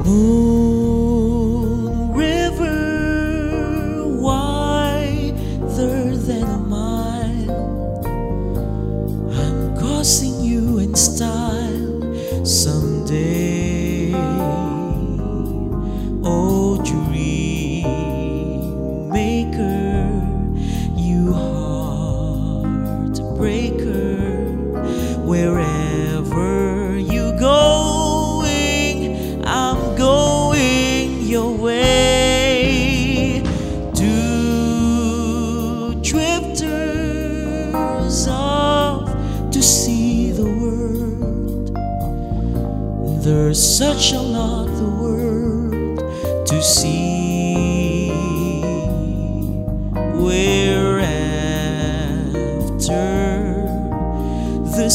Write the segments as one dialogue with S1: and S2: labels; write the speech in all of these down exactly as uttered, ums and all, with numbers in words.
S1: Moon river wider than a mile, I'm crossing you in style someday. Oh, dream maker, you heartbreaker, wherever you going, I'm going your way. Two drifters off to see the world. There's such a lot the world to see. We're after the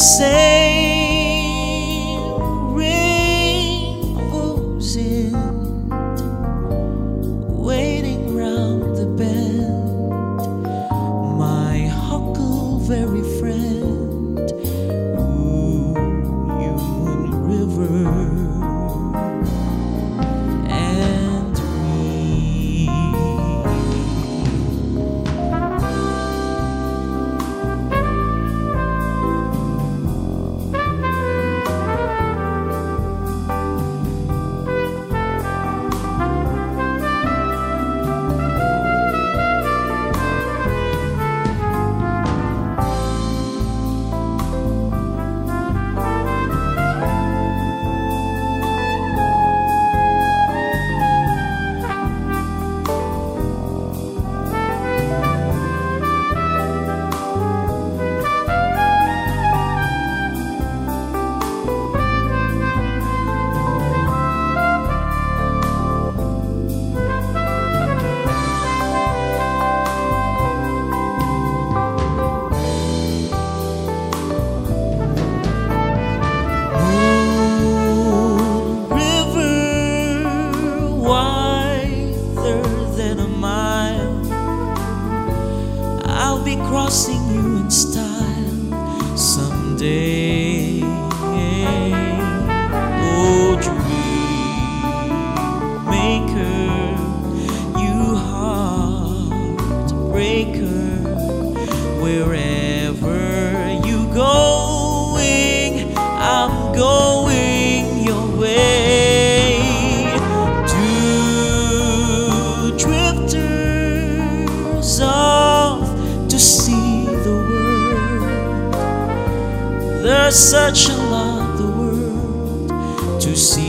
S1: same rainbow's end, waiting round the bend, my huckleberry friend. Ooh, you Moon River and me. I'll be crossing you in style someday. Oh, dream maker, you heartbreaker, wherever you going, I'm going your way. Two drifters off to see the world. There's such a lot the world to see.